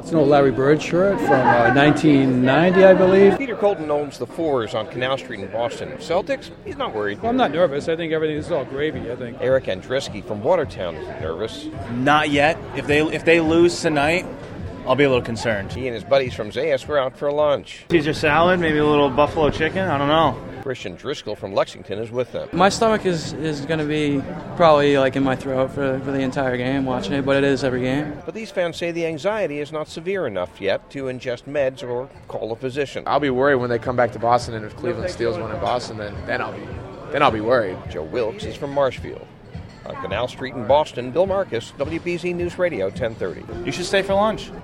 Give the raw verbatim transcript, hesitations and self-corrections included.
It's an old Larry Bird shirt from uh, nineteen ninety, I believe. Peter Colton owns the Fours on Canal Street in Boston. Celtics? He's not worried. Well, I'm not nervous. I think everything is all gravy, I think. Eric Andreski from Watertown is nervous. Not yet. If they if they lose tonight, I'll be a little concerned. He and his buddies from Zayas were out for lunch. Caesar salad, maybe a little buffalo chicken, I don't know. Christian Driscoll from Lexington is with them. My stomach is, is going to be probably like in my throat for, for the entire game watching it, but it is every game. But these fans say the anxiety is not severe enough yet to ingest meds or call a physician. I'll be worried when they come back to Boston, and if Cleveland steals one in Boston, then, then I'll be then I'll be worried. Joe Wilkes is from Marshfield. On Canal Street in Boston, Bill Marcus, W B Z News Radio ten thirty. You should stay for lunch.